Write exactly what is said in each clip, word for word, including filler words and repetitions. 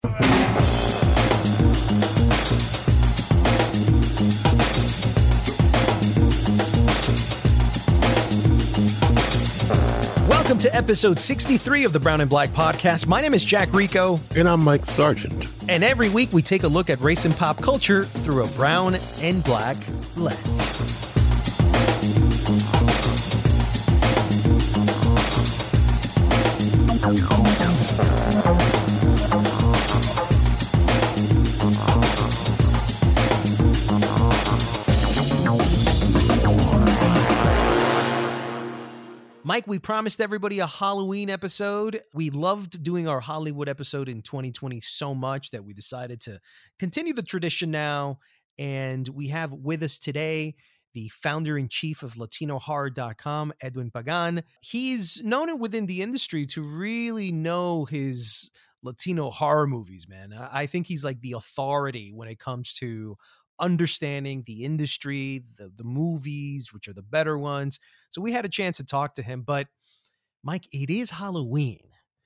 Welcome to episode sixty-three of the Brown and Black Podcast. My name is Jack Rico. And I'm Mike Sargent. And every week we take a look at race and pop culture through a brown and black lens. Mike, we promised everybody a Halloween episode. We loved doing our Hollywood episode in twenty twenty so much that we decided to continue the tradition now. And we have with us today the founder-in-chief of Latino Horror dot com, Edwin Pagan. He's known within the industry to really know his Latino horror movies, man. I think he's like the authority when it comes to understanding the industry, the, the movies, which are the better ones. So we had a chance to talk to him. But Mike, it is Halloween.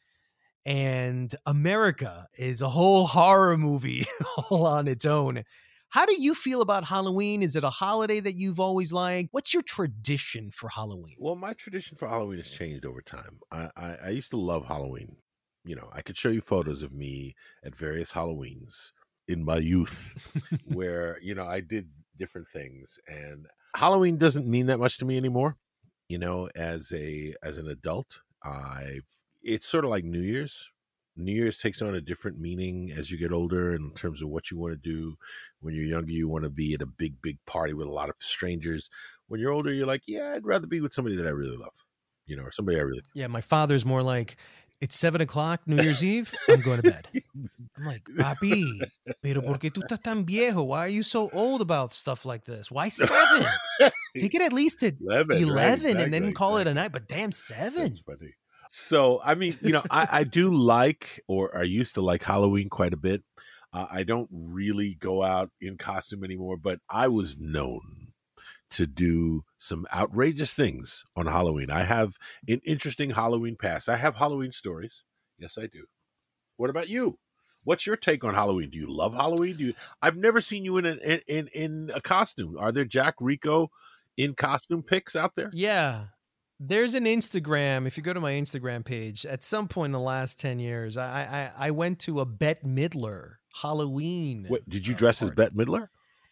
And America is a whole horror movie all on its own. How do you feel about Halloween? Is it a holiday that you've always liked? What's your tradition for Halloween? Well, my tradition for Halloween has changed over time. I, I, I used to love Halloween. You know, I could show you photos of me at various Halloweens in my youth where, you know, I did different things. And Halloween doesn't mean that much to me anymore. You know, as a as an adult, I've it's sort of like New Year's. New Year's takes on a different meaning as you get older in terms of what you want to do. When you're younger, you want to be at a big, big party with a lot of strangers. When you're older, you're like, yeah, I'd rather be with somebody that I really love, you know, or somebody I really love. Yeah, my father's more like, it's seven o'clock, New Year's Eve, I'm going to bed. I'm like, papi, pero por qué tú estás tan viejo? Why are you so old about stuff like this? Why seven? Take it at least to eleven, eleven right, exactly, and then call exactly. it a night. But damn, seven. That's funny. So, I mean, you know, I, I do like, or I used to like Halloween quite a bit. Uh, I don't really go out in costume anymore, but I was known to do some outrageous things on Halloween. I have an interesting Halloween past. I have Halloween stories. Yes, I do. What about you? What's your take on Halloween? Do you love Halloween? Do you? I've never seen you in an, in in a costume. Are there Jack Rico in costume pics out there? Yeah. There's an Instagram. If you go to my Instagram page, at some point in the last ten years, I I, I went to a Bette Midler Halloween. What, did you dress uh, as Bette Midler?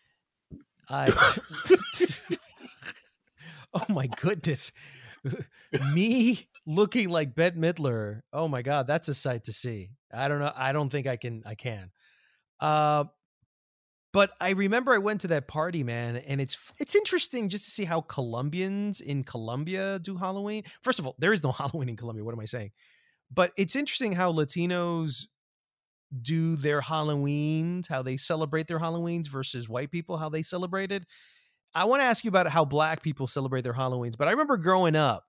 I oh my goodness. Me looking like Bette Midler. Oh my God, that's a sight to see. I don't know. I don't think I can I can. Uh But I remember I went to that party, man, and it's it's interesting just to see how Colombians in Colombia do Halloween. First of all, there is no Halloween in Colombia. What am I saying? But it's interesting how Latinos do their Halloweens, how they celebrate their Halloweens versus white people, how they celebrate it. I want to ask you about how black people celebrate their Halloweens. But I remember growing up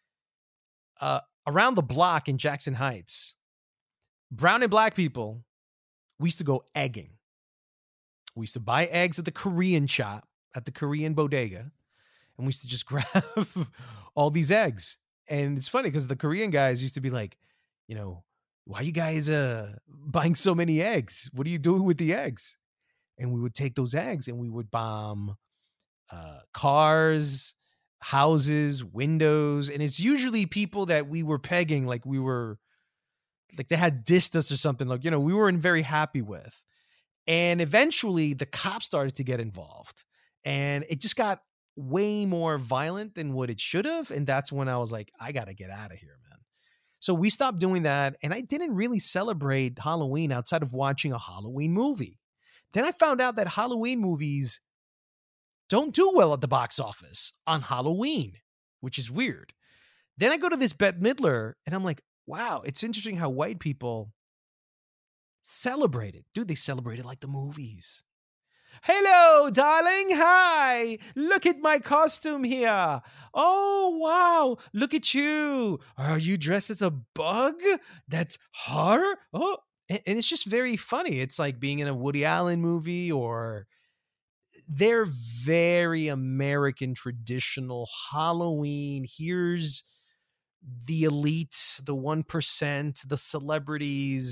uh, around the block in Jackson Heights, brown and black people, we used to go egging. We used to buy eggs at the Korean shop, at the Korean bodega, and we used to just grab all these eggs. And it's funny because the Korean guys used to be like, you know, why are you guys uh, buying so many eggs? What are you doing with the eggs? And we would take those eggs and we would bomb uh, cars, houses, windows. And it's usually people that we were pegging, like we were, like they had dissed us or something, like, you know, we weren't very happy with. And eventually the cops started to get involved and it just got way more violent than what it should have. And that's when I was like, I got to get out of here, man. So we stopped doing that. And I didn't really celebrate Halloween outside of watching a Halloween movie. Then I found out that Halloween movies don't do well at the box office on Halloween, which is weird. Then I go to this Bette Midler and I'm like, wow, it's interesting how white people celebrate it. Dude, they celebrate it like the movies. Hello, darling. Hi. Look at my costume here. Oh, wow. Look at you. Are you dressed as a bug? That's horror. Oh, and, and it's just very funny. It's like being in a Woody Allen movie, or they're very American traditional Halloween. Here's the elite, the one percent, the celebrities,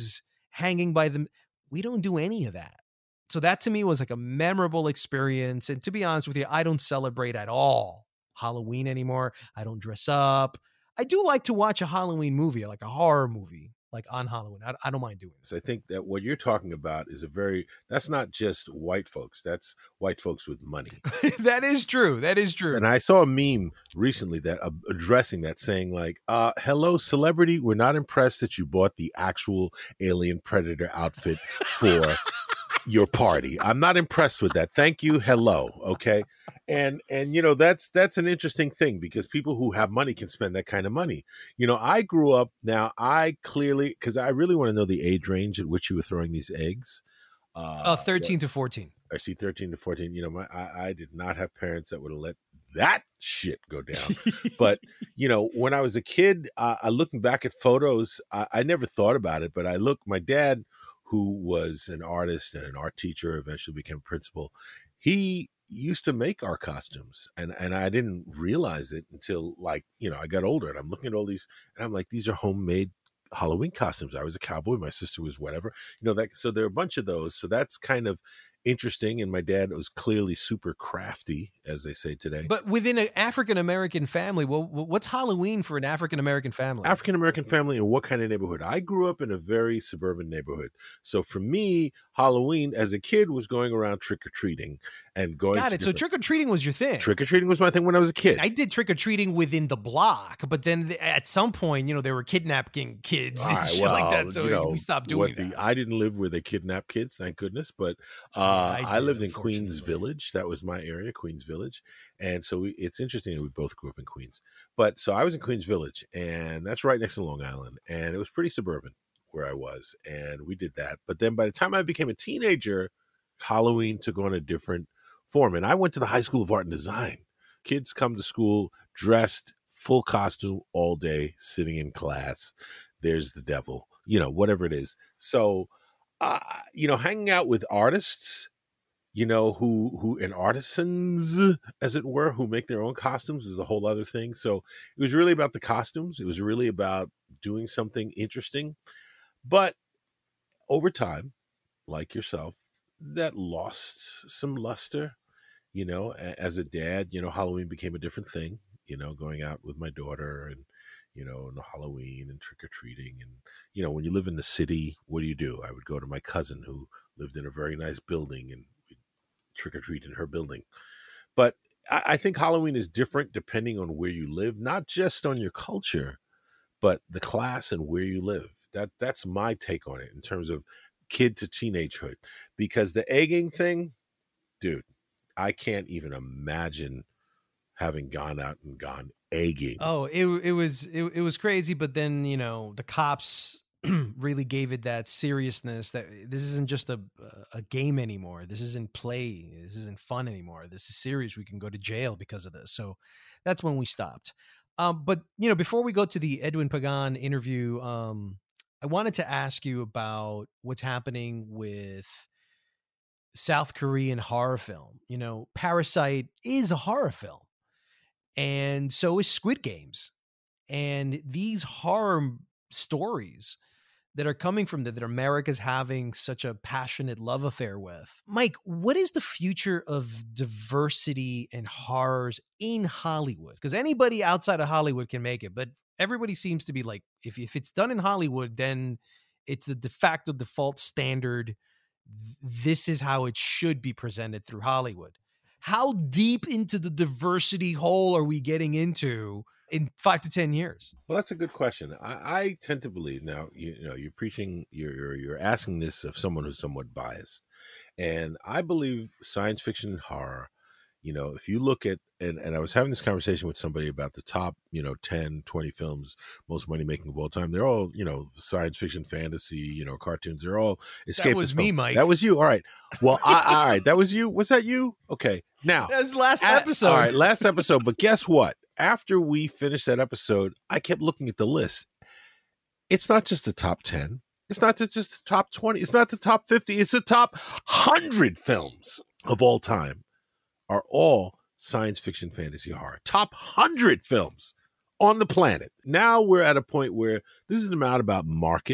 hanging by them. We don't do any of that. So that to me was like a memorable experience. And to be honest with you, I don't celebrate at all Halloween anymore. I don't dress up. I do like to watch a Halloween movie, like a horror movie, like on Halloween. I, I don't mind doing it. So I think that what you're talking about is a very, that's not just white folks. That's white folks with money. That is true. That is true. And I saw a meme recently that uh, addressing that, saying like, uh, hello, celebrity. We're not impressed that you bought the actual Alien Predator outfit for your party. I'm not impressed with that. Thank you. Hello. Okay. And, and, you know, that's, that's an interesting thing because people who have money can spend that kind of money. You know, I grew up, now I clearly, cause I really want to know the age range at which you were throwing these eggs. Uh, uh thirteen to fourteen. I see thirteen to fourteen. You know, my, I, I did not have parents that would have let that shit go down. But, you know, when I was a kid, uh, I looking back at photos, I, I never thought about it, but I look, my dad, who was an artist and an art teacher, eventually became a principal, he used to make our costumes. And, and I didn't realize it until, like, you know, I got older and I'm looking at all these and I'm like, these are homemade Halloween costumes. I was a cowboy. My sister was whatever, you know, that, so there are a bunch of those. So that's kind of interesting. And my dad was clearly super crafty, as they say today. But within an African-American family, well, what's Halloween for an African-American family? African-American family in what kind of neighborhood? I grew up in a very suburban neighborhood. So for me, Halloween as a kid was going around trick-or-treating and going. Got it. So trick-or-treating was your thing. Trick-or-treating was my thing when I was a kid. I did trick-or-treating within the block, but then at some point, you know, they were kidnapping kids and right, shit well, like that. So you know, we stopped doing the, that. I didn't live where they kidnap kids, thank goodness. But uh, yeah, I, I lived in Queens Village. That was my area, Queens Village. And so we, it's interesting that we both grew up in Queens. But so I was in Queens Village, and that's right next to Long Island. And it was pretty suburban where I was. And we did that. But then by the time I became a teenager, Halloween took on a different form. And I went to the High School of Art and Design. Kids come to school dressed, full costume all day, sitting in class. There's the devil, you know, whatever it is. So, uh, you know, hanging out with artists, you know, who, who, and artisans, as it were, who make their own costumes is a whole other thing. So it was really about the costumes. It was really about doing something interesting. But over time, like yourself, that lost some luster, you know, as a dad. You know, Halloween became a different thing, you know, going out with my daughter and, you know, and Halloween and trick-or-treating. And, you know, when you live in the city, what do you do? I would go to my cousin who lived in a very nice building and we'd trick-or-treat in her building. But I, I think Halloween is different depending on where you live, not just on your culture, but the class and where you live. That That's my take on it in terms of kid to teenagehood. Because the egging thing, dude, I can't even imagine having gone out and gone egging. Oh, it it was it, it was crazy, but then, you know, the cops really gave it that seriousness that this isn't just a a game anymore. This isn't play. This isn't fun anymore. This is serious. We can go to jail because of this. So that's when we stopped. Um, but, you know, before we go to the Edwin Pagan interview, um, I wanted to ask you about what's happening with South Korean horror film. You know, Parasite is a horror film. And so is Squid Games. And these horror stories that are coming from that, that America's having such a passionate love affair with. Mike, what is the future of diversity and horrors in Hollywood? Because anybody outside of Hollywood can make it, but everybody seems to be like, if, if it's done in Hollywood, then it's the de facto default standard. This is how it should be presented through Hollywood. How deep into the diversity hole are we getting into in five to ten years? Well, that's a good question. I, I tend to believe now, you, you know, you're preaching, you're, you're, you're asking this of someone who's somewhat biased. And I believe science fiction and horror, you know, if you look at, and, and I was having this conversation with somebody about the top, you know, ten, twenty films, most money making of all time. They're all, you know, science fiction, fantasy, you know, cartoons. They're all escapist. That was me, films. Mike. That was you. All right. Well, I, all right. That was you. Was that you? Okay. Now. That was last at, episode. All right. Last episode. But guess what? After we finished that episode, I kept looking at the list. It's not just the top ten. It's not just the top twenty. It's not the top fifty. It's the top one hundred films of all time are all science fiction, fantasy, horror. Top one hundred films on the planet. Now we're at a point where this is not about markets.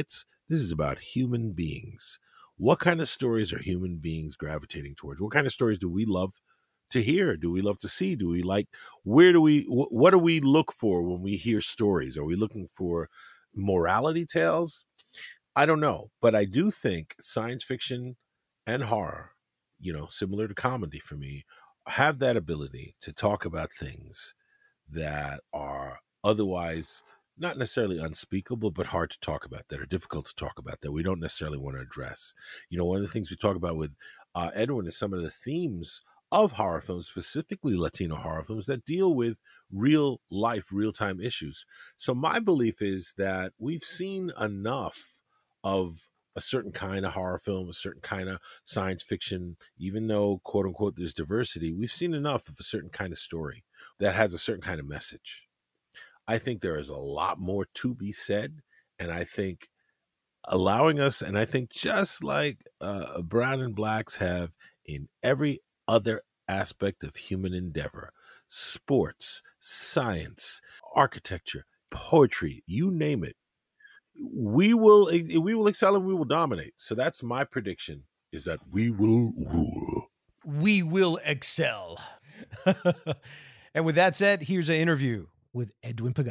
This is about human beings. What kind of stories are human beings gravitating towards? What kind of stories do we love to hear? Do we love to see? Do we like, where do we, wh- what do we look for when we hear stories? Are we looking for morality tales? I don't know. But I do think science fiction and horror, you know, similar to comedy for me, have that ability to talk about things that are otherwise not necessarily unspeakable, but hard to talk about, that are difficult to talk about, that we don't necessarily want to address. You know, one of the things we talk about with uh, Edwin is some of the themes of horror films, specifically Latino horror films, that deal with real life, real time issues. So my belief is that we've seen enough of a certain kind of horror film, a certain kind of science fiction, even though, quote unquote, there's diversity, we've seen enough of a certain kind of story that has a certain kind of message. I think there is a lot more to be said. And I think allowing us, and I think just like uh, Brown and Blacks have in every other aspect of human endeavor, sports, science, architecture, poetry, you name it, we will we will excel and we will dominate. So that's my prediction, is that we will rule. We will excel. And with that said, here's an interview with Edwin Pagan.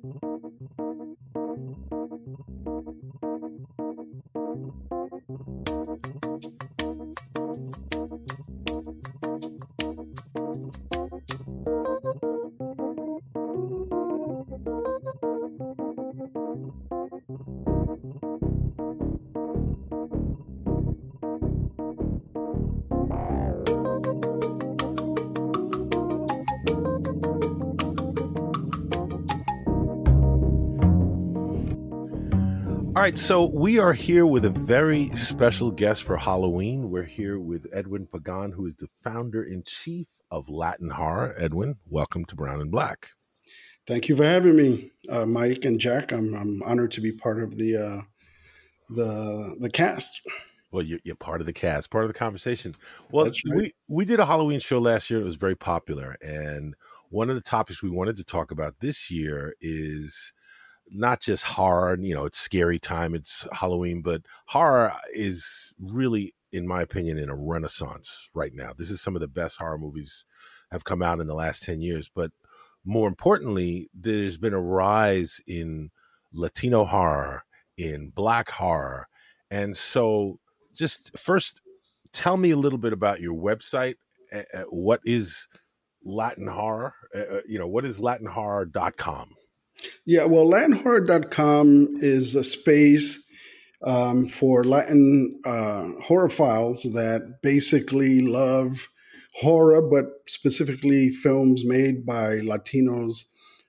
All right, so we are here with a very special guest for Halloween. We're here with Edwin Pagan, who is the founder-in-chief of Latin Horror. Edwin, welcome to Brown and Black. Thank you for having me, uh, Mike and Jack. I'm I'm honored to be part of the uh, the the cast. Well, you're, you're part of the cast, part of the conversation. Well, That's right. we, we did a Halloween show last year. It was very popular. And one of the topics we wanted to talk about this year is not just horror. You know, it's scary time, it's Halloween, but horror is really, in my opinion, in a renaissance right now. This is some of the best horror movies have come out in the last ten years. But more importantly, there's been a rise in Latino horror, in Black horror. And so just first, tell me a little bit about your website. Uh, what is Latin horror? Uh, you know, what is latin horror dot com? Yeah, well, latin horror dot com is a space um, for Latin uh, horror files that basically love horror, but specifically films made by Latinos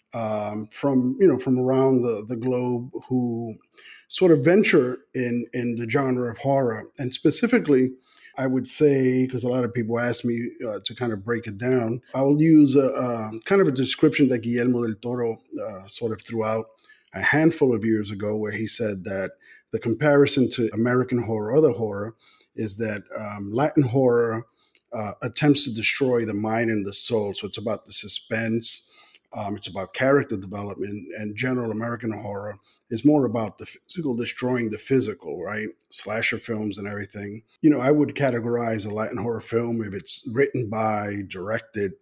um, from you know from around the, the globe who sort of venture in in the genre of horror. And specifically, I would say, because a lot of people ask me uh, to kind of break it down, I will use a, a kind of a description that Guillermo del Toro uh, sort of threw out a handful of years ago, where he said that the comparison to American horror, other horror, is that um, Latin horror uh, attempts to destroy the mind and the soul. So it's about the suspense, um, it's about character development, and general American horror is more about the physical destroying the physical, right? Slasher films and everything. You know, I would categorize a Latin horror film if it's written by, directed,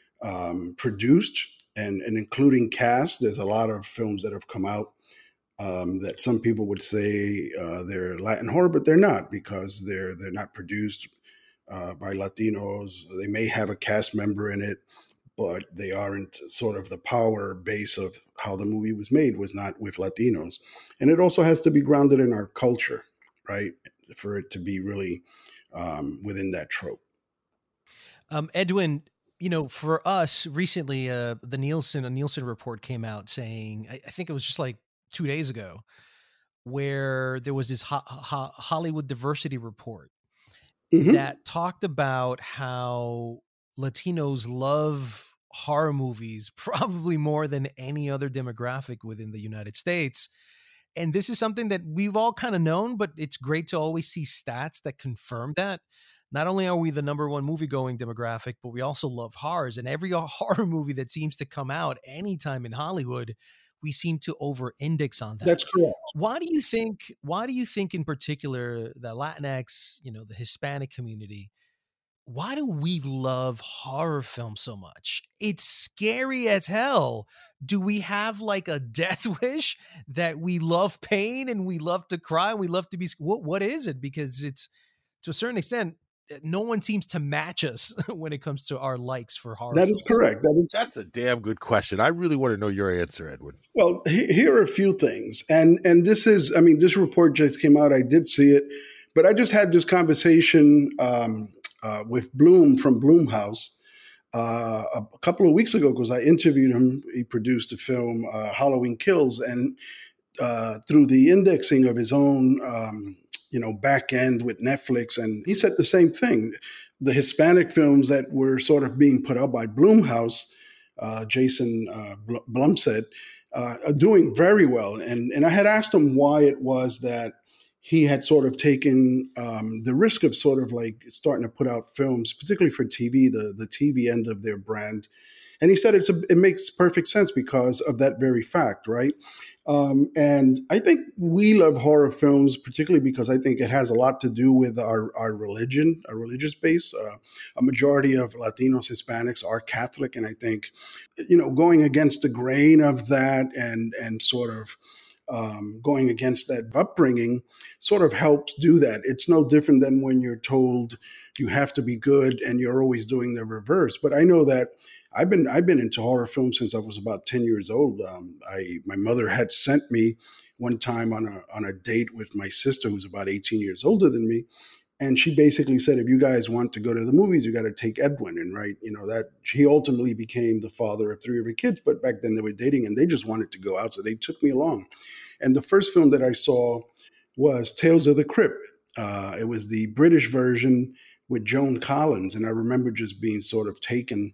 um, produced, and, and including cast. There's a lot of films that have come out um, that some people would say uh, they're Latin horror, but they're not, because they're they're not produced uh, by Latinos. They may have a cast member in it, but they aren't sort of the power base of how the movie was made was not with Latinos. And it also has to be grounded in our culture, right? For it to be really um, within that trope. Um, Edwin, you know, for us recently, uh, the Nielsen, a Nielsen report came out saying, I, I think it was just like two days ago, where there was this ho- ho- Hollywood diversity report mm-hmm. that talked about how Latinos love horror movies probably more than any other demographic within the United States. And this is something that we've all kind of known, but it's great to always see stats that confirm that. Not only are we the number one movie-going demographic, but we also love horrors. And every horror movie that seems to come out anytime in Hollywood, we seem to over-index on that. That's correct. Why do you think? Why do you think, in particular, the Latinx, you know, the Hispanic community? Why do we love horror films so much? It's scary as hell. Do we have like a death wish that we love pain and we love to cry and we love to be? What what is it? Because it's, to a certain extent, no one seems to match us when it comes to our likes for horror That films. is correct. That is, That's a damn good question. I really want to know your answer, Edwin. well, he, here are a few things. And and this is, I mean, this report just came out. I did see it. But I just had this conversation um, uh, with Bloom from Bloomhouse uh, a couple of weeks ago because I interviewed him. He produced a film, uh, Halloween Kills. And uh, through the indexing of his own um you know, back end with Netflix. And he said the same thing. The Hispanic films that were sort of being put up by Bloomhouse, uh, Jason uh, Blum said, uh, are doing very well. And, and I had asked him why it was that he had sort of taken um, the risk of sort of like starting to put out films, particularly for T V, the, the T V end of their brand. And he said it's a, it makes perfect sense because of that very fact, right? Um, and I think we love horror films, particularly because I think it has a lot to do with our, our religion, our religious base. Uh, a majority of Latinos, Hispanics are Catholic. And I think, you know, going against the grain of that and, and sort of um, going against that upbringing sort of helps do that. It's no different than when you're told you have to be good and you're always doing the reverse. But I know that I've been I've been into horror films since I was about ten years old. Um, I my mother had sent me one time on a on a date with my sister, who's about eighteen years older than me, and she basically said, "If you guys want to go to the movies, you got to take Edwin." And right, you know that he ultimately became the father of three of her kids, but back then they were dating and they just wanted to go out, so they took me along. And the first film that I saw was Tales of the Crypt. Uh, it was the British version with Joan Collins, and I remember just being sort of taken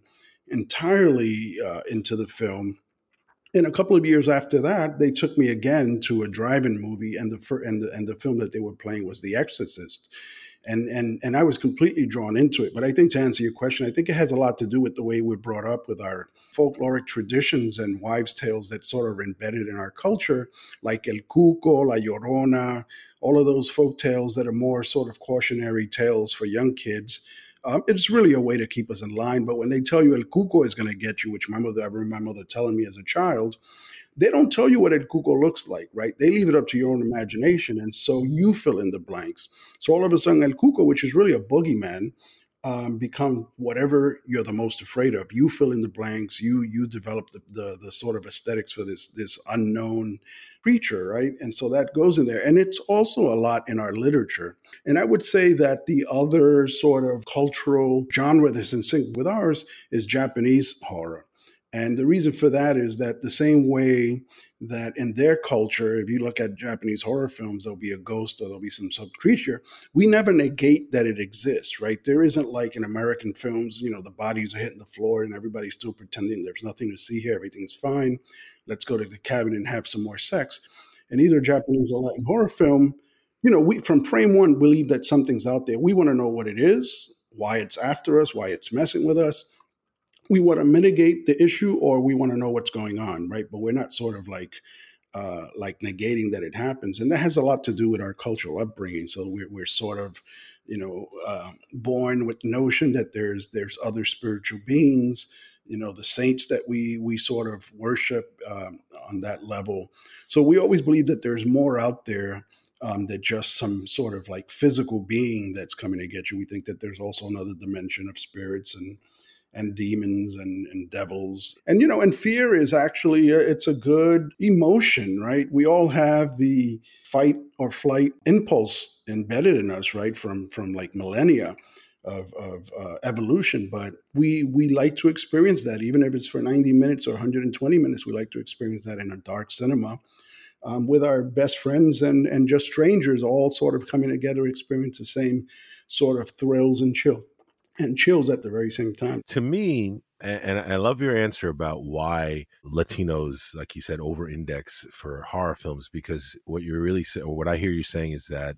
entirely uh, into the film. And a couple of years after that, they took me again to a drive-in movie, and the fir- and the and the film that they were playing was The Exorcist, and and and I was completely drawn into it. But I think to answer your question, I think it has a lot to do with the way we're brought up with our folkloric traditions and wives' tales that sort of are embedded in our culture, like El Cuco, La Llorona, all of those folk tales that are more sort of cautionary tales for young kids. Um, it's really a way to keep us in line. But when they tell you El Cuco is going to get you, which my mother, I remember my mother telling me as a child, they don't tell you what El Cuco looks like, right? They leave it up to your own imagination. And so you fill in the blanks. So all of a sudden, El Cuco, which is really a boogeyman, um, become whatever you're the most afraid of. You fill in the blanks. You you develop the, the, the sort of aesthetics for this, this unknown creature, right? And so that goes in there. And it's also a lot in our literature. And I would say that the other sort of cultural genre that's in sync with ours is Japanese horror. And the reason for that is that the same way that in their culture, if you look at Japanese horror films, there'll be a ghost or there'll be some sub creature. We never negate that it exists, right? There isn't like in American films, you know, the bodies are hitting the floor and everybody's still pretending there's nothing to see here. Everything's fine. Let's go to the cabin and have some more sex. And either Japanese or Latin horror film, you know, we from frame one believe that something's out there. We want to know what it is, why it's after us, why it's messing with us. We want to mitigate the issue, or we want to know what's going on, right? But we're not sort of like uh, like negating that it happens, and that has a lot to do with our cultural upbringing. So we're we're sort of, you know, uh, born with the notion that there's there's other spiritual beings, you know, the saints that we we sort of worship um, on that level. So we always believe that there's more out there um, than just some sort of like physical being that's coming to get you. We think that there's also another dimension of spirits and and demons and, and devils. And, you know, and fear is actually, a, it's a good emotion, right? We all have the fight or flight impulse embedded in us, right? From, from like millennia of, of uh, evolution. But we, we like to experience that, even if it's for ninety minutes or one hundred twenty minutes, we like to experience that in a dark cinema um, with our best friends and, and just strangers all sort of coming together, experience the same sort of thrills and chill. And chills at the very same time. To me, and I love your answer about why Latinos, like you said, over-index for horror films, because what you really say, or what I hear you saying, is that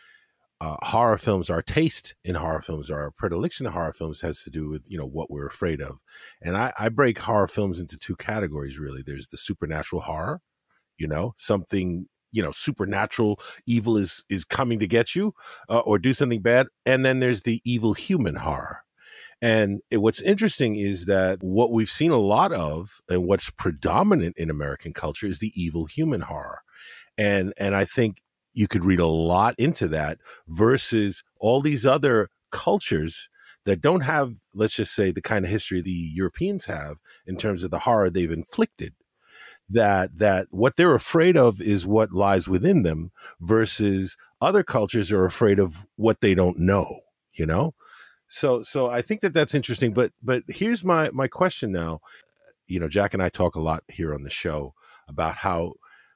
uh, horror films, our taste in horror films, our predilection in horror films, has to do with, you know, what we're afraid of. And I, I break horror films into two categories, really. There's the supernatural horror, you know, something, you know, supernatural evil is is coming to get you uh, or do something bad. And then there's the evil human horror. And it, what's interesting is that what we've seen a lot of and what's predominant in American culture is the evil human horror. And and I think you could read a lot into that versus all these other cultures that don't have, let's just say, the kind of history the Europeans have in terms of the horror they've inflicted. That that what they're afraid of is what lies within them versus other cultures are afraid of what they don't know, you know? So so I think that that's interesting. But but here's my my question now. You know, Jack and I talk a lot here on the show about how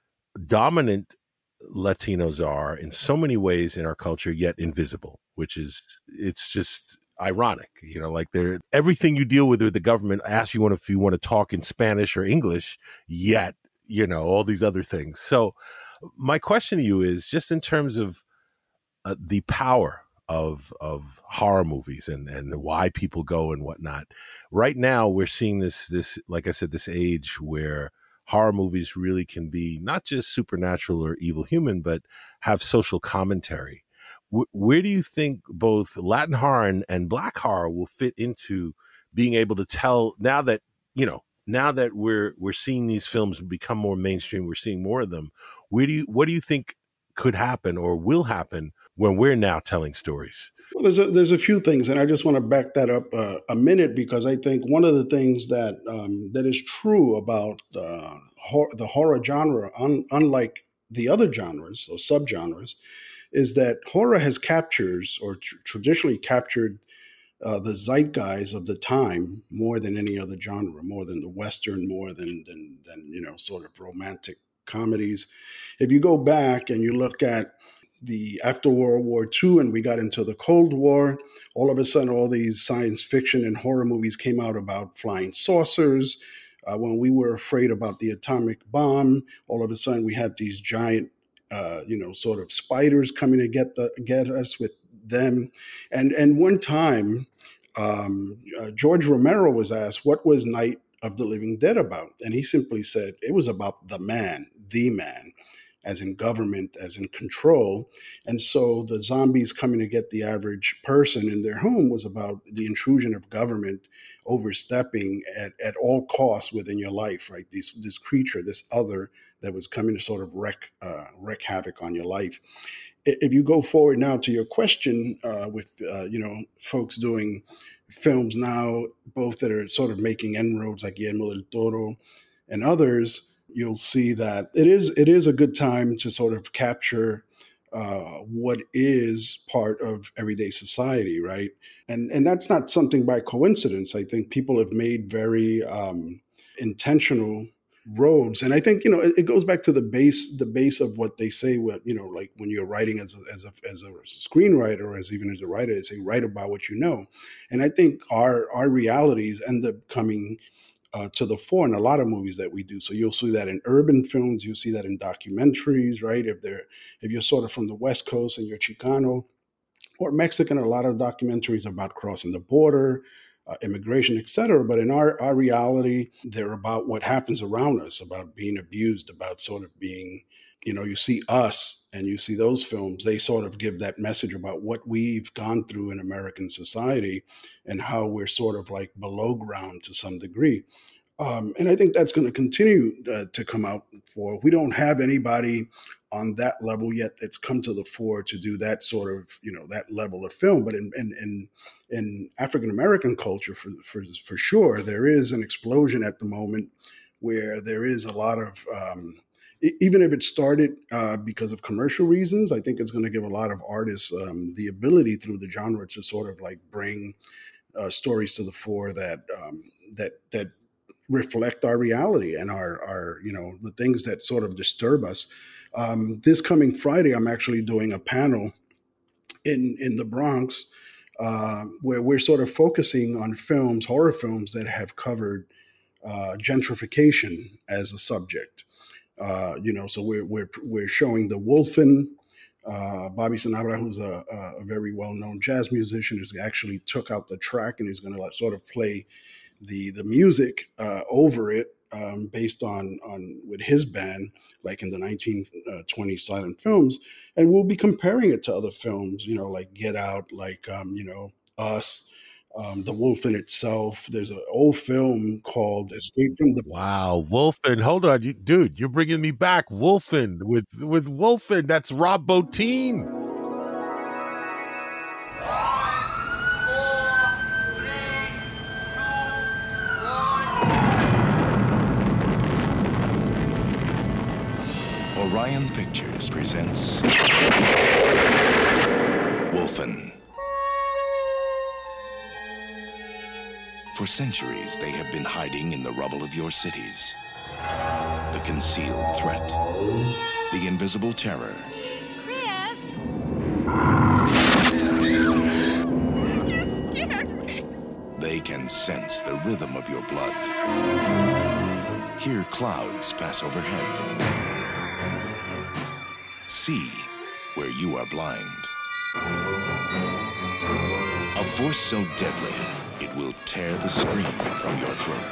dominant Latinos are in so many ways in our culture, yet invisible, which is, it's just ironic, you know, like they're, everything you deal with with the government asks you if you want to talk in Spanish or English, yet, you know, all these other things. So my question to you is just in terms of uh, the power of of horror movies and and why people go and whatnot. Right now we're seeing this this like I said, this age where horror movies really can be not just supernatural or evil human, but have social commentary. W- where do you think both Latin horror and, and Black horror will fit into being able to tell, now that, you know, now that we're we're seeing these films become more mainstream, we're seeing more of them. Where do you what do you think could happen or will happen when we're now telling stories? Well, there's a, there's a few things, and I just want to back that up uh, a minute, because I think one of the things that um, that is true about uh, hor- the horror genre, un- unlike the other genres or subgenres, is that horror has captures or tr- traditionally captured uh, the zeitgeist of the time more than any other genre, more than the Western, more than, than than you know, sort of romantic comedies. If you go back and you look at the after World War Two and we got into the Cold War, all of a sudden all these science fiction and horror movies came out about flying saucers. Uh, when we were afraid about the atomic bomb, all of a sudden we had these giant, uh, you know, sort of spiders coming to get the get us with them. And and one time, um, uh, George Romero was asked, "What was Night of the Living Dead about?" And he simply said, "It was about the man, the man." As in government, as in control. And so the zombies coming to get the average person in their home was about the intrusion of government overstepping at, at all costs within your life, right? This, this creature, this other that was coming to sort of wreak, uh, wreak havoc on your life. If you go forward now to your question uh, with, uh, you know, folks doing films now, both that are sort of making inroads like Guillermo del Toro and others, you'll see that it is it is a good time to sort of capture uh, what is part of everyday society, right? And and that's not something by coincidence. I think people have made very um, intentional roads, and I think, you know, it, it goes back to the base the base of what they say. What, you know, like when you're writing as a, as a as a screenwriter, or as even as a writer, they say write about what you know. And I think our our realities end up coming Uh, to the fore in a lot of movies that we do. So you'll see that in urban films, you'll see that in documentaries, right? If they're if you're sort of from the West Coast and you're Chicano or Mexican, a lot of documentaries are about crossing the border, uh, immigration, et cetera. But in our our reality, they're about what happens around us, about being abused, about sort of being, you know, you see Us and you see those films, they sort of give that message about what we've gone through in American society and how we're sort of like below ground to some degree. Um, and I think that's going to continue uh, to come out for. We don't have anybody on that level yet that's come to the fore to do that sort of, you know, that level of film. But in in in, in African American culture, for, for for sure, there is an explosion at the moment where there is a lot of um, even if it started uh, because of commercial reasons, I think it's going to give a lot of artists um, the ability through the genre to sort of like bring uh, stories to the fore that um, that that reflect our reality and our our you know, the things that sort of disturb us. Um, this coming Friday, I'm actually doing a panel in in the Bronx uh, where we're sort of focusing on films, horror films that have covered uh, gentrification as a subject. Uh, you know, so we're we're we're showing The Wolfen. Uh, Bobby Sanabria, who's a, a very well-known jazz musician, has actually took out the track and he's going to like sort of play the the music uh, over it. um, based on on with his band, like in the nineteen twenties silent films, and we'll be comparing it to other films, you know, like Get Out, like um, you know, Us, um, The Wolf in Itself. There's an old film called Escape from the. Wow, Wolfen. Hold on, you, dude, you're bringing me back. Wolfen with with Wolfen. That's Rob Bottin. Orion Pictures presents Wolfen. For centuries, they have been hiding in the rubble of your cities. The concealed threat. The invisible terror. Chris! You scared me. They can sense the rhythm of your blood. Hear clouds pass overhead. See where you are blind. A force so deadly, it will tear the scream from your throat.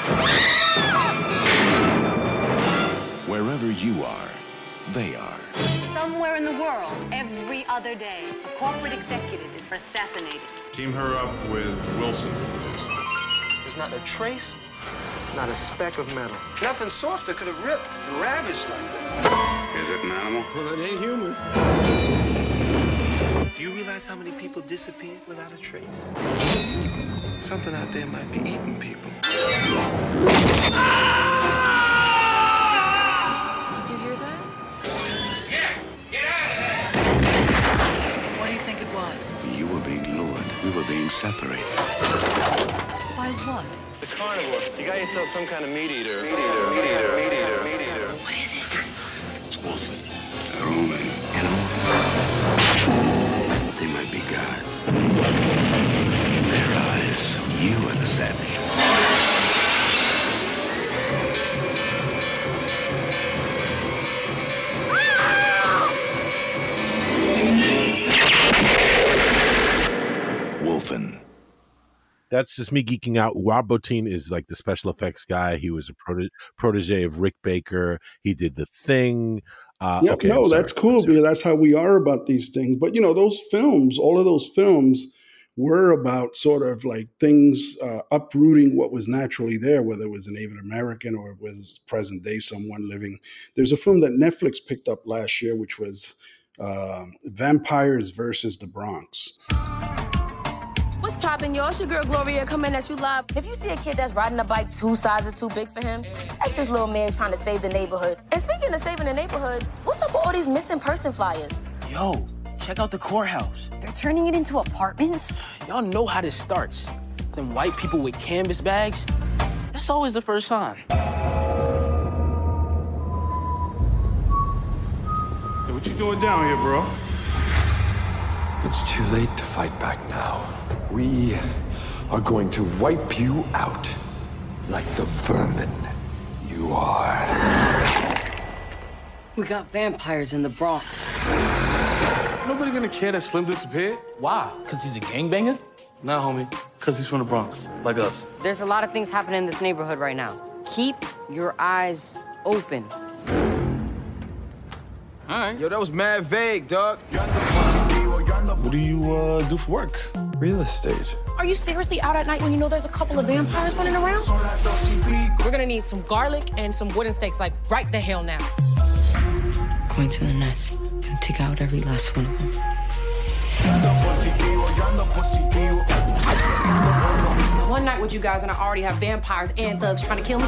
Wherever you are, they are. Somewhere in the world, every other day, a corporate executive is assassinated. Team her up with Wilson. There's not a trace, not a speck of metal. Nothing softer could have ripped and ravaged like this. Is it an animal? Well, it ain't human. Do you realize how many people disappeared without a trace? Something out there might be eating people. Did you hear that? Yeah! Get out of there! What do you think it was? You were being lured. We were being separated. By what? The carnivore. You got yourself some kind of meat eater. Meat eater, meat eater, meat eater, meat eater. What is it? It's Wolfen. They're only animals. They might be gods. In their eyes, you are the savage. Wolfen. That's just me geeking out. Rob Bottin is like the special effects guy. He was a prote- protege of Rick Baker. He did The Thing. Uh, Yeah, okay, no, I'm sorry. that's cool I'm sorry. because that's how we are about these things. But you know, those films, all of those films were about sort of like things uh, uprooting what was naturally there, whether it was a Native American or it was present day someone living. There's a film that Netflix picked up last year, which was uh, Vampires versus the Bronx. What's poppin', y'all? It's your girl Gloria coming at you live. If you see a kid that's riding a bike two sizes too big for him, that's just little man trying to save the neighborhood. And speaking of saving the neighborhood, what's up with all these missing person flyers? Yo, check out the courthouse. They're turning it into apartments? Y'all know how this starts. Them white people with canvas bags, that's always the first sign. Hey, what you doing down here, bro? It's too late to fight back now. We are going to wipe you out like the vermin you are. We got vampires in the Bronx. Nobody gonna care that Slim disappeared. Why? Because he's a gangbanger? Nah, homie. Because he's from the Bronx, like us. There's a lot of things happening in this neighborhood right now. Keep your eyes open. All right. Yo, that was mad vague, dog. What do you uh, do for work? Real estate. Are you seriously out at night when you know there's a couple of vampires running around? We're gonna need some garlic and some wooden stakes, like right the hell now. Going to the nest and take out every last one of them. One night with you guys and I already have vampires and thugs trying to kill me.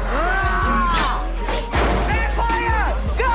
Vampire! Go!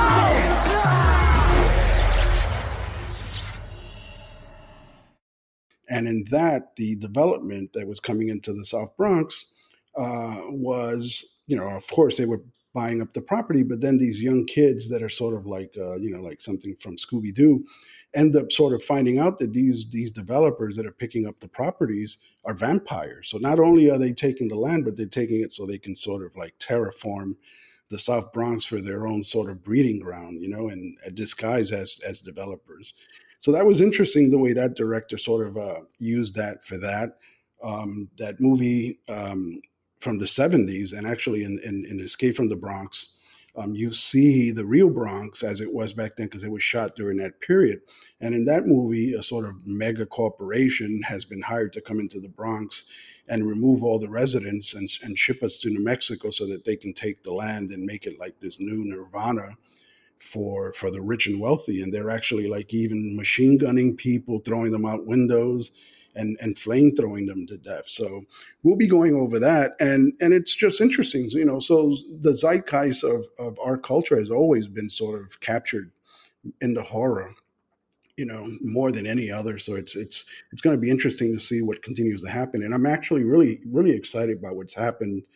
And in that, the development that was coming into the South Bronx uh, was, you know, of course they were buying up the property, but then these young kids that are sort of like, uh, you know, like something from Scooby-Doo end up sort of finding out that these these developers that are picking up the properties are vampires. So not only are they taking the land, but they're taking it so they can sort of like terraform the South Bronx for their own sort of breeding ground, you know, and uh, disguise as as developers. So that was interesting the way that director sort of uh, used that for that. Um, that movie um, from the seventies, and actually in, in, in Escape from the Bronx, um, you see the real Bronx as it was back then because it was shot during that period. And in that movie, a sort of mega corporation has been hired to come into the Bronx and remove all the residents and, and ship us to New Mexico so that they can take the land and make it like this new nirvana for for the rich and wealthy. And they're actually like even machine gunning people, throwing them out windows and and flame throwing them to death. So we'll be going over that. And and it's just interesting, you know, so the zeitgeist of, of our culture has always been sort of captured into horror, you know, more than any other. So it's it's it's going to be interesting to see what continues to happen. And I'm actually really, really excited about what's happened,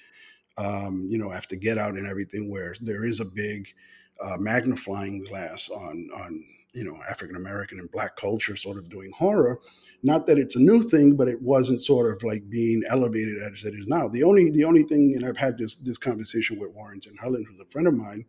um, you know, after Get Out and everything, where there is a big uh, magnifying glass on, on, you know, African-American and Black culture sort of doing horror. Not that it's a new thing, but it wasn't sort of like being elevated as it is now. The only the only thing, and I've had this this conversation with Warrington Hullen, who's a friend of mine,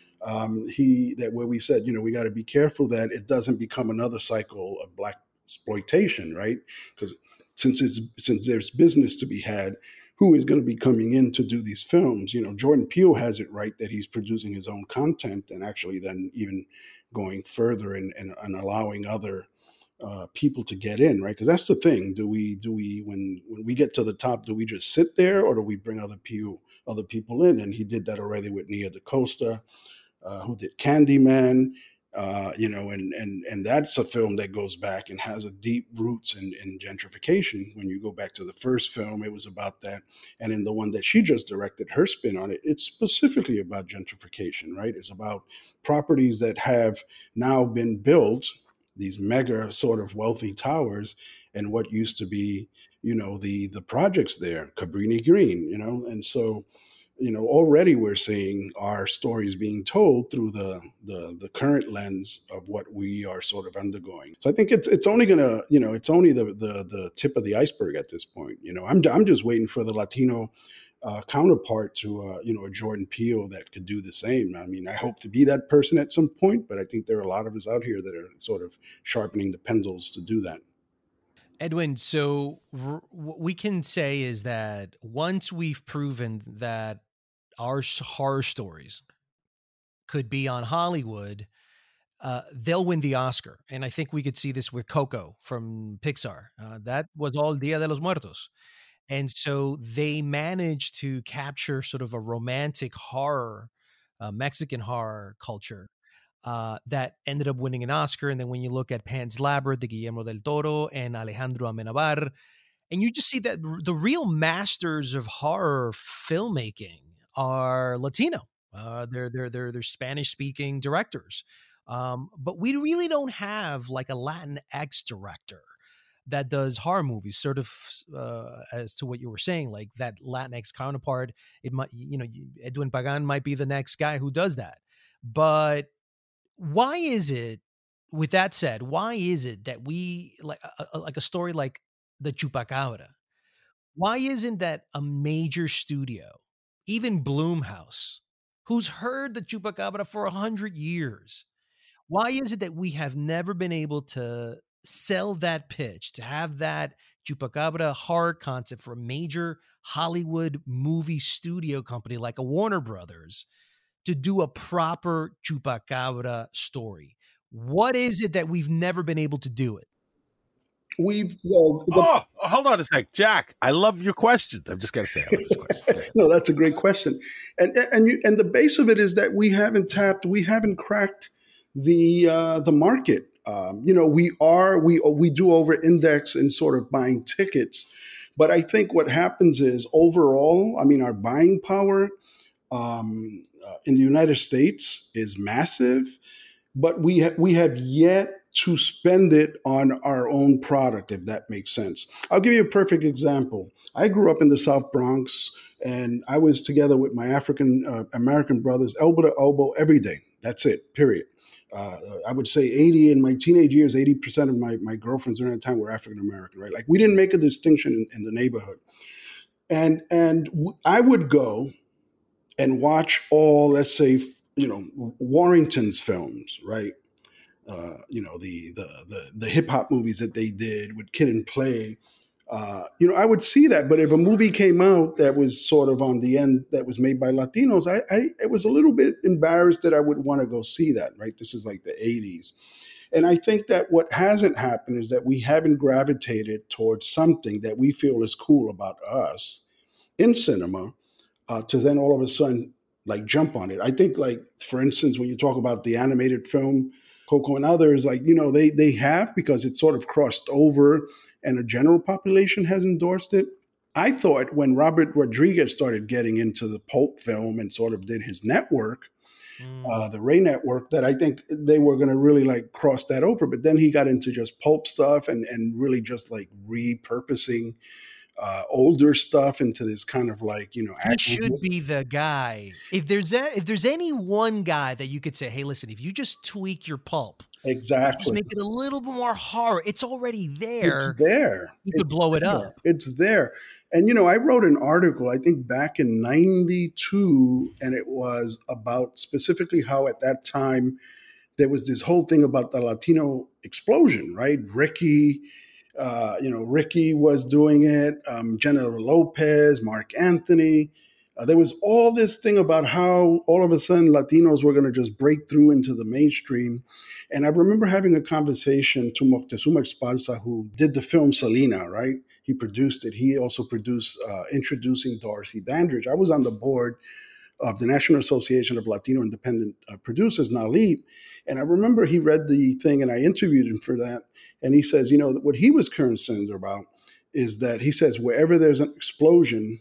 um, he that where we said, you know, we got to be careful that it doesn't become another cycle of Black exploitation, right? Because since it's since there's business to be had, who is going to be coming in to do these films? You know, Jordan Peele has it right that he's producing his own content and actually then even going further and, and, and allowing other uh, people to get in, right? Because that's the thing. Do we do we when when we get to the top, do we just sit there or do we bring other people other people in? And he did that already with Nia DaCosta, uh, who did Candyman. Uh, you know, and and and that's a film that goes back and has a deep roots in, in gentrification. When you go back to the first film, it was about that, and in the one that she just directed, her spin on it, it's specifically about gentrification, right? It's about properties that have now been built, these mega sort of wealthy towers, and what used to be, you know, the the projects there, Cabrini Green, you know, and so. You know, already we're seeing our stories being told through the, the the current lens of what we are sort of undergoing. So I think it's it's only gonna, you know, it's only the the the tip of the iceberg at this point. You know, I'm I'm just waiting for the Latino uh, counterpart to uh, you know, a Jordan Peele that could do the same. I mean, I hope to be that person at some point, but I think there are a lot of us out here that are sort of sharpening the pendulums to do that. Edwin, so r- what we can say is that once we've proven that our horror stories could be on Hollywood, uh, they'll win the Oscar. And I think we could see this with Coco from Pixar. Uh, that was all Dia de los Muertos. And so they managed to capture sort of a romantic horror, uh, Mexican horror culture. Uh, that ended up winning an Oscar. And then when you look at Pan's Labyrinth, the Guillermo del Toro and Alejandro Amenabar, and you just see that the real masters of horror filmmaking are Latino. Uh, they're they're they're they're Spanish speaking directors, um, but we really don't have like a Latinx director that does horror movies. Sort of uh, as to what you were saying, like that Latinx counterpart. It might, you know, Edwin Pagan might be the next guy who does that, but why is it, with that said, why is it that we like a, a, like a story like the Chupacabra? Why isn't that a major studio, even Blumhouse, who's heard the Chupacabra for a hundred years? Why is it that we have never been able to sell that pitch, to have that Chupacabra horror concept for a major Hollywood movie studio company like a Warner Brothers to do a proper Chupacabra story? What is it that we've never been able to do it? We've well, the, oh, hold on a sec, Jack. I love your questions. I've just got to say, I love this question. No, that's a great question, and and you, and the base of it is that we haven't tapped, we haven't cracked the uh, the market. Um, you know, we are we we do over index in sort of buying tickets, but I think what happens is overall, I mean, our buying power um, uh, in the United States is massive, but we ha- we have yet to spend it on our own product, if that makes sense. I'll give you a perfect example. I grew up in the South Bronx, and I was together with my African uh, American brothers, elbow to elbow, every day. That's it, period. Uh, I would say eighty in my teenage years, eighty percent of my, my girlfriends during that time were African American, right? Like we didn't make a distinction in, in the neighborhood. And, and w- I would go and watch all, let's say, you know, Warrington's films, right? Uh, you know, the the the, the hip hop movies that they did with Kid and Play. Uh, you know, I would see that, but if a movie came out that was sort of on the end that was made by Latinos, I, I, I was a little bit embarrassed that I would want to go see that, right? This is like the eighties. And I think that what hasn't happened is that we haven't gravitated towards something that we feel is cool about us in cinema uh, to then all of a sudden like jump on it. I think like, for instance, when you talk about the animated film, Coco and others, like, you know, they they have because it sort of crossed over and the general population has endorsed it. I thought when Robert Rodriguez started getting into the pulp film and sort of did his network, mm. uh, the Ray Network, that I think they were going to really like cross that over. But then he got into just pulp stuff and, and really just like repurposing Uh, older stuff into this kind of like, you know, he should be the guy. If there's a, if there's any one guy that you could say, hey, listen, if you just tweak your pulp, exactly, just make it a little bit more horror, it's already there. It's there. You could it's blow it there. up. It's there. And you know, I wrote an article, I think back in ninety-two, and it was about specifically how at that time there was this whole thing about the Latino explosion, right? Ricky. Uh, you know, Ricky was doing it, um, Jennifer Lopez, Mark Anthony. Uh, there was all this thing about how all of a sudden Latinos were going to just break through into the mainstream. And I remember having a conversation to Moctezuma Esparza, who did the film Selena, right? He produced it. He also produced uh, Introducing Dorothy Dandridge. I was on the board of the National Association of Latino Independent uh, Producers, NALIP. And I remember he read the thing and I interviewed him for that. And he says, you know, what he was concerned about is that he says, wherever there's an explosion,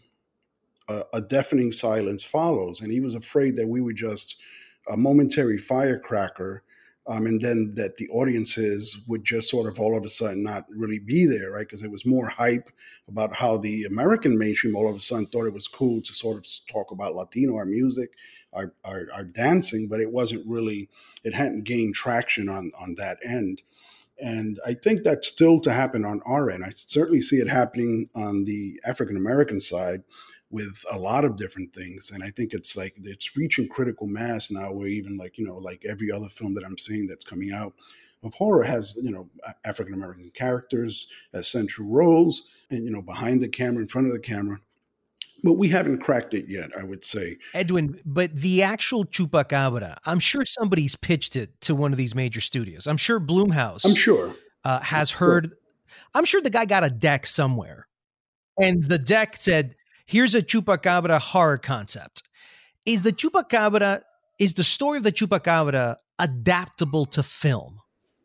uh, a deafening silence follows. And he was afraid that we were just a momentary firecracker. Um, and then that the audiences would just sort of all of a sudden not really be there, right? Because there was more hype about how the American mainstream all of a sudden thought it was cool to sort of talk about Latino, our music, our, our, our dancing, but it wasn't really, it hadn't gained traction on, on that end. And I think that's still to happen on our end. I certainly see it happening on the African-American side with a lot of different things. And I think it's like, it's reaching critical mass now where even like, you know, like every other film that I'm seeing that's coming out of horror has, you know, African-American characters as central roles and, you know, behind the camera, in front of the camera. But we haven't cracked it yet, I would say. Edwin, but the actual Chupacabra, I'm sure somebody's pitched it to one of these major studios. I'm sure Blumhouse I'm sure. Uh, has I'm heard. Sure. I'm sure the guy got a deck somewhere. And the deck said, here's a Chupacabra horror concept. Is the Chupacabra, is the story of the Chupacabra adaptable to film?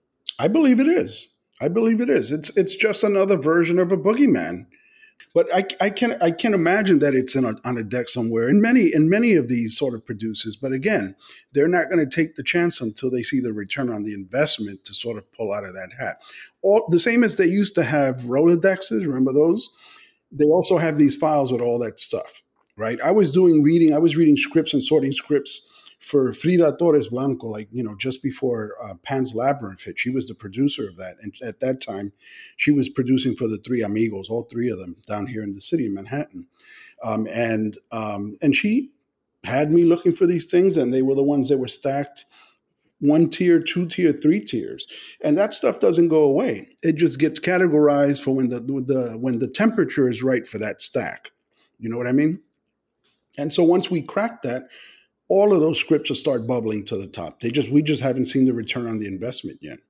I believe it is. I believe it is. It's it's just another version of a boogeyman. But I, I can I can imagine that it's in a, on a deck somewhere in many in many of these sort of producers. But again, they're not going to take the chance until they see the return on the investment to sort of pull out of that hat. All, the same as they used to have Rolodexes. Remember those? They also have these files with all that stuff, right? I was doing reading. I was reading scripts and sorting scripts for Frida Torres Blanco, like, you know, just before uh, Pan's Labyrinth hit. She was the producer of that. And at that time, she was producing for the Three Amigos, all three of them down here in the city of Manhattan. Um, and um, and she had me looking for these things, and they were the ones that were stacked one tier, two tier, three tiers. And that stuff doesn't go away. It just gets categorized for when the, the when the temperature is right for that stack. You know what I mean? And so once we crack that, all of those scripts will start bubbling to the top. They just we just haven't seen the return on the investment yet.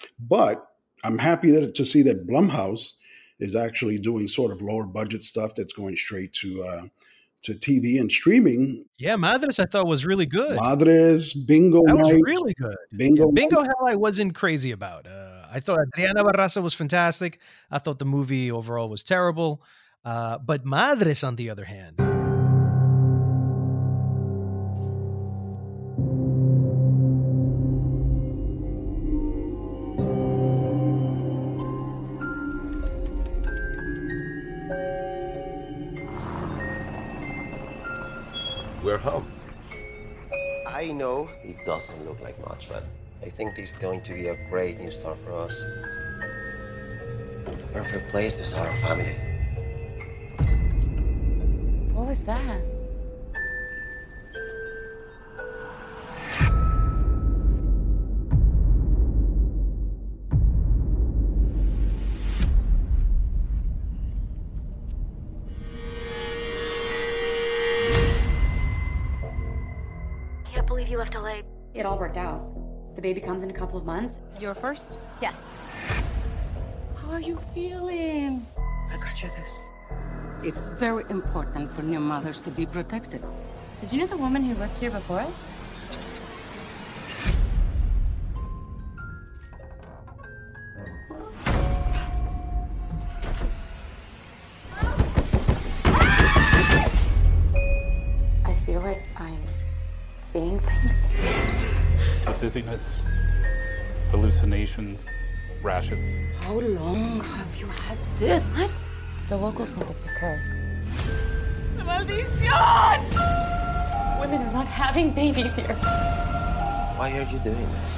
But I'm happy that to see that Blumhouse is actually doing sort of lower budget stuff that's going straight to uh, to T V and streaming. Yeah, Madres I thought was really good. Madres, Bingo That Night. was really good. Bingo, yeah, Bingo Hell I wasn't crazy about. Uh, I thought Adriana Barraza was fantastic. I thought the movie overall was terrible. Uh, but Madres, on the other hand. We're home. I know it doesn't look like much, but I think this is going to be a great new start for us. The perfect place to start our family. What was that? he left L A. It all worked out. The baby comes in a couple of months. You're first? Yes. How are you feeling? I got you this. It's very important for new mothers to be protected. Did you know the woman who lived here before us? I feel like I'm seeing things. Dizziness, hallucinations, rashes. How long have you had this? What? The locals think it's a curse. Maldición! Women are not having babies here. Why are you doing this?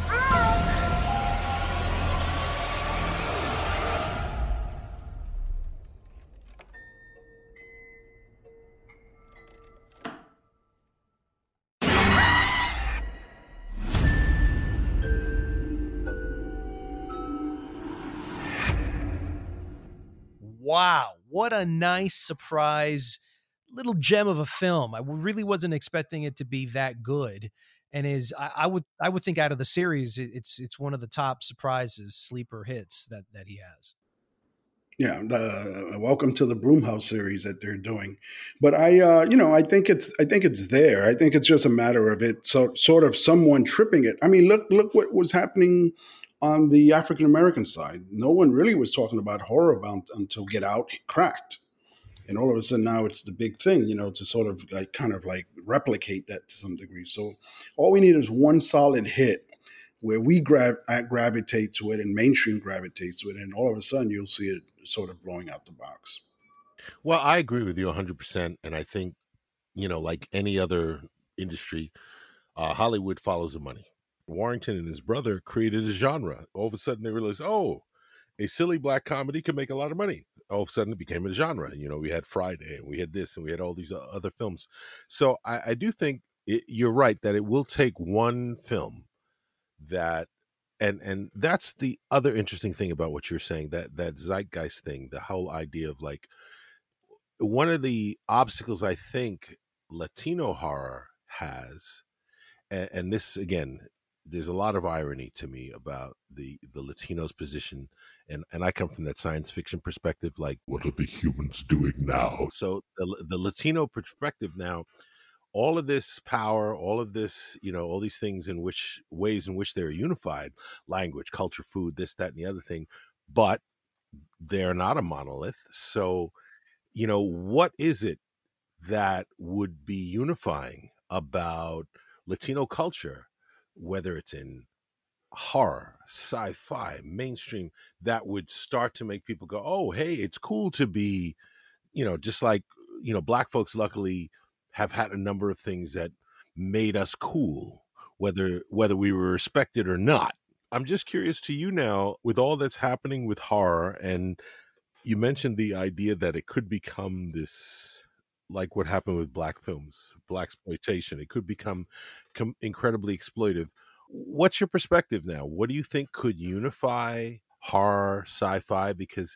Wow, what a nice surprise little gem of a film. I really wasn't expecting it to be that good, and is I, I would I would think out of the series, it, it's it's one of the top surprises, sleeper hits that that he has. Yeah, the Welcome to the Broomhouse series that they're doing, but I, uh, you know, I think it's I think it's there. I think it's just a matter of it, so sort of someone tripping it. I mean, look look what was happening on the African American side. No one really was talking about horror about until Get Out cracked. And all of a sudden now it's the big thing, you know, to sort of like kind of like replicate that to some degree. So all we need is one solid hit where we gra- gravitate to it and mainstream gravitates to it. And all of a sudden you'll see it sort of blowing out the box. Well, I agree with you one hundred percent. And I think, you know, like any other industry, uh, Hollywood follows the money. Warrington and his brother created a genre. All of a sudden they realized, oh, a silly black comedy can make a lot of money. All of a sudden it became a genre. You know, we had Friday and we had this and we had all these other films. So I, I do think it, you're right that it will take one film that, and and that's the other interesting thing about what you're saying, that that zeitgeist thing, the whole idea of like, one of the obstacles I think Latino horror has, and, and this again, there's a lot of irony to me about the, the Latinos' position. And, and I come from that science fiction perspective, like, what are the humans doing now? So the, the Latino perspective now, all of this power, all of this, you know, all these things in which ways in which they're unified, language, culture, food, this, that, and the other thing, but they're not a monolith. So, you know, what is it that would be unifying about Latino culture, whether it's in horror, sci-fi, mainstream, that would start to make people go, oh, hey, it's cool to be, you know, just like, you know, black folks luckily have had a number of things that made us cool, whether whether we were respected or not. I'm just curious to you now, with all that's happening with horror, and you mentioned the idea that it could become this, like what happened with black films, blaxploitation. It could become com- incredibly exploitive. What's your perspective now? What do you think could unify horror, sci-fi? Because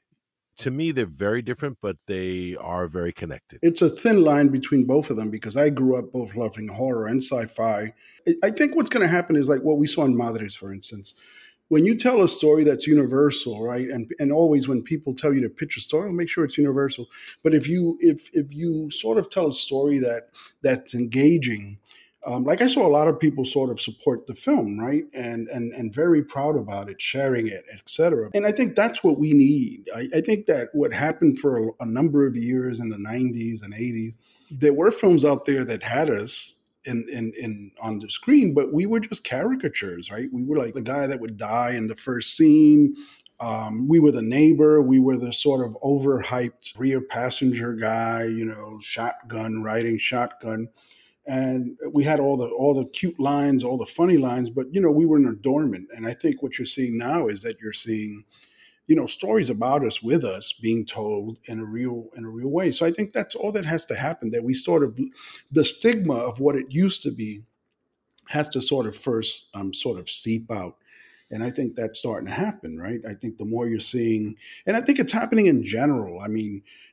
to me, they're very different, but they are very connected. It's a thin line between both of them because I grew up both loving horror and sci-fi. I think what's going to happen is like what we saw in Madres, for instance. When you tell a story that's universal, right, and and always when people tell you to pitch a story, make sure it's universal. But if you if if you sort of tell a story that that's engaging, um, like I saw a lot of people sort of support the film, right, and and and very proud about it, sharing it, et cetera. And I think that's what we need. I, I think that what happened for a, a number of years in the nineties and eighties, there were films out there that had us In, in in on the screen, but we were just caricatures, right? We were like the guy that would die in the first scene. Um, we were the neighbor. We were the sort of overhyped rear passenger guy, you know, shotgun, riding shotgun. And we had all the all the cute lines, all the funny lines, but, you know, we were in a dormant. And I think what you're seeing now is that you're seeing, you know, stories about us with us being told in a real in a real way. So I think that's all that has to happen, that we sort of, the stigma of what it used to be has to sort of first um, sort of seep out. And I think that's starting to happen, right? I think the more you're seeing, and I think it's happening in general. I mean,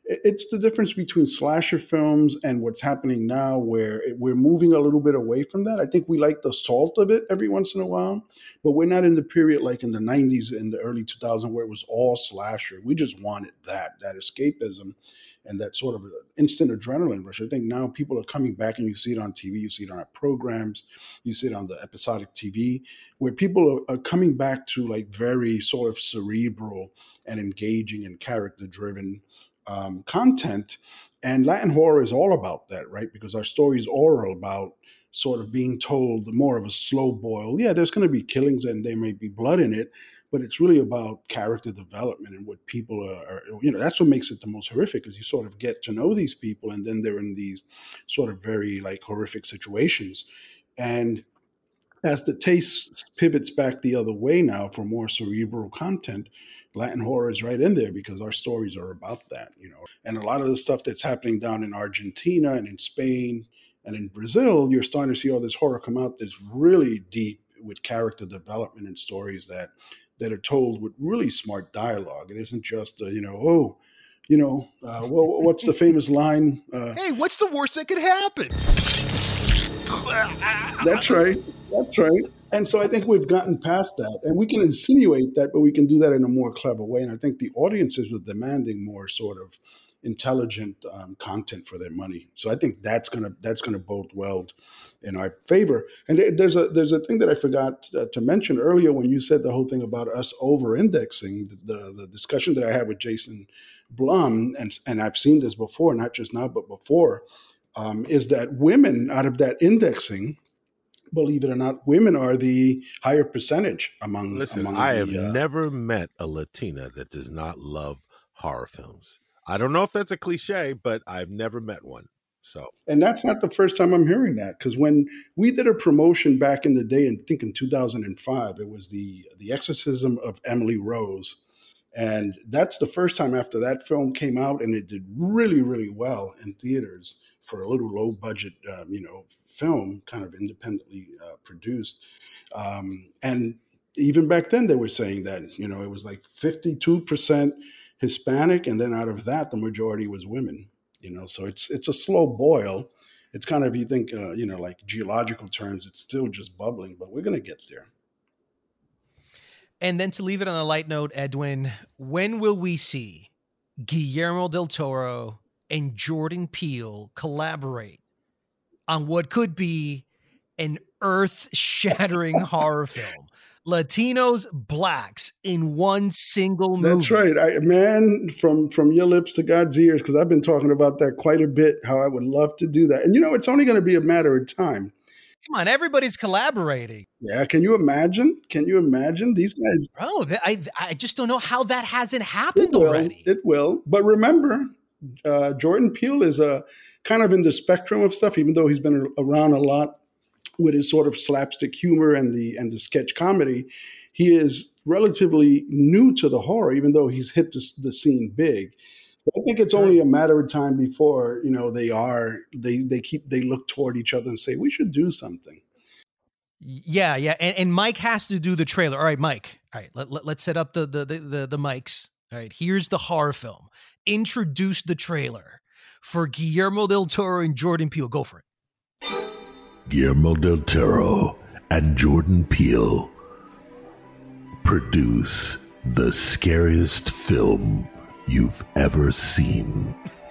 it's the difference between slasher films and what's happening now, where we're moving a little bit away from that. I think we like the salt of it every once in a while, but we're not in the period like in the nineties and the early two thousands where it was all slasher. We just wanted that, that escapism and that sort of instant adrenaline rush. I think now people are coming back, and you see it on T V, you see it on our programs, you see it on the episodic T V, where people are, are coming back to like very sort of cerebral and engaging and character-driven Um, content. And Latin horror is all about that, right? Because our stories are about sort of being told more of a slow boil. Yeah, there's going to be killings and there may be blood in it, but it's really about character development and what people are, are you know, that's what makes it the most horrific, is you sort of get to know these people and then they're in these sort of very like horrific situations. And as the taste pivots back the other way now for more cerebral content, Latin horror is right in there because our stories are about that, you know. And a lot of the stuff that's happening down in Argentina and in Spain and in Brazil, you're starting to see all this horror come out that's really deep with character development and stories that that are told with really smart dialogue. It isn't just, uh, you know, oh, you know, uh, well, what's the famous line? Uh, hey, what's the worst that could happen? That's right. That's right. And so I think we've gotten past that, and we can insinuate that, but we can do that in a more clever way. And I think the audiences are demanding more sort of intelligent um, content for their money. So I think that's gonna that's gonna bode well in our favor. And there's a there's a thing that I forgot uh, to mention earlier when you said the whole thing about us over-indexing. The, the the discussion that I had with Jason Blum, and and I've seen this before, not just now but before, um, is that women out of that indexing, believe it or not, women are the higher percentage among. Listen, among I the, have uh, never met a Latina that does not love horror films. I don't know if that's a cliche, but I've never met one. So, and that's not the first time I'm hearing that, because when we did a promotion back in the day, and I think in two thousand five, it was the the Exorcism of Emily Rose, and that's the first time after that film came out, and it did really, really well in theaters for a little low budget, um, you know, film, kind of independently uh, produced. Um, and even back then they were saying that, you know, it was like fifty-two percent Hispanic. And then out of that, the majority was women, you know, so it's, it's a slow boil. It's kind of, you think, uh, you know, like geological terms, it's still just bubbling, but we're going to get there. And then to leave it on a light note, Edwin, when will we see Guillermo del Toro and Jordan Peele collaborate on what could be an earth-shattering horror film? Latinos, blacks in one single movie. That's right. I, man, from, from your lips to God's ears, because I've been talking about that quite a bit, how I would love to do that. And, you know, it's only going to be a matter of time. Come on, everybody's collaborating. Yeah, can you imagine? Can you imagine these guys? Bro, I, I just don't know how that hasn't happened it will, already. It will. But remember, uh, Jordan Peele is a kind of in the spectrum of stuff, even though he's been around a lot with his sort of slapstick humor and the and the sketch comedy. He is relatively new to the horror, even though he's hit the, the scene big. I think it's only a matter of time before, you know, they are they they keep they look toward each other and say, we should do something. Yeah, yeah, and, and Mike has to do the trailer. All right, Mike. All right, let, let, let's set up the the, the the the mics. All right, here's the horror film. Introduce the trailer for Guillermo del Toro and Jordan Peele. Go for it. Guillermo del Toro and Jordan Peele produce the scariest film you've ever seen.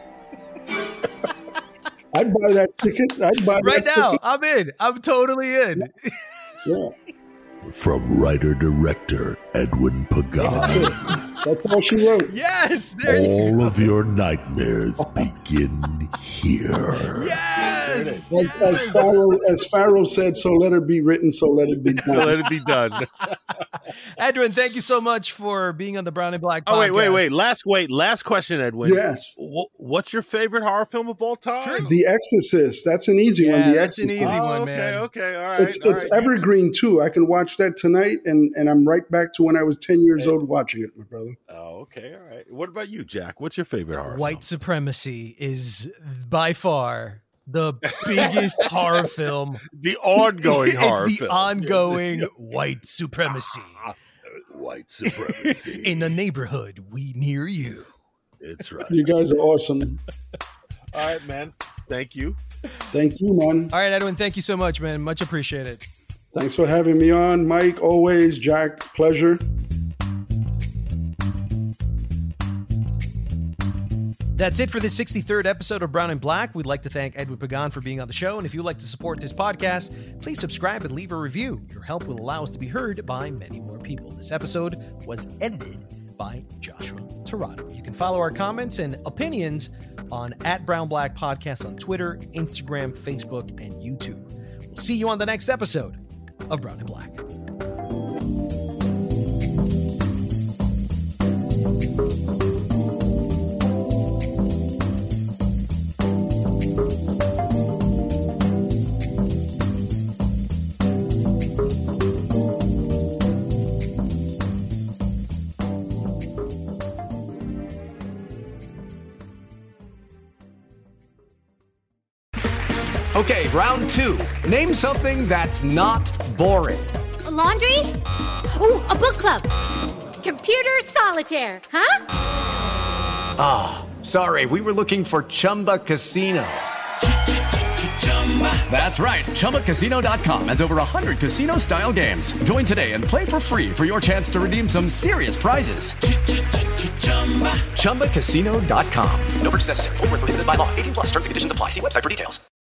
I'd buy that ticket. I'd buy right that now. Ticket. I'm in. I'm totally in. Yeah. From writer-director Edwin Pagano. That's, That's all she wrote. Yes. There all of your nightmares begin here. Yes. As, as, Pharaoh, as Pharaoh said, so let it be written, so let it be done. So let it be done. Edwin, thank you so much for being on the Brown and Black podcast. Oh, wait, wait, wait. Last, wait, last question, Edwin. Yes. W- what's your favorite horror film of all time? The Exorcist. That's an easy yeah, one. The that's Exorcist. an easy one, oh, man. Okay, okay, all right. It's, all it's right. evergreen, too. I can watch that tonight, and, and I'm right back to when I was ten years old watching it, my brother. Oh, okay, all right. What about you, Jack? What's your favorite horror White film? Supremacy is by far the biggest horror film. The ongoing it's horror the film. ongoing white supremacy. White supremacy. In the neighborhood we near you. It's right. You guys are awesome. All right, man. Thank you. Thank you, man. All right, Edwin, thank you so much, man. Much appreciated. Thanks for having me on, Mike. Always, Jack. Pleasure. That's it for this sixty-third episode of Brown and Black. We'd like to thank Edwin Pagan for being on the show. And if you'd like to support this podcast, please subscribe and leave a review. Your help will allow us to be heard by many more people. This episode was edited by Joshua Tirado. You can follow our comments and opinions on at Brown Black Podcast on Twitter, Instagram, Facebook, and YouTube. We'll see you on the next episode of Brown and Black. Okay, round two. Name something that's not boring. A laundry? Ooh, a book club. Computer solitaire, huh? Ah, oh, sorry, we were looking for Chumba Casino. That's right, Chumba Casino dot com has over one hundred casino-style games. Join today and play for free for your chance to redeem some serious prizes. Chumba Casino dot com. No purchase necessary. Void where prohibited by law. eighteen plus terms and conditions apply. See website for details.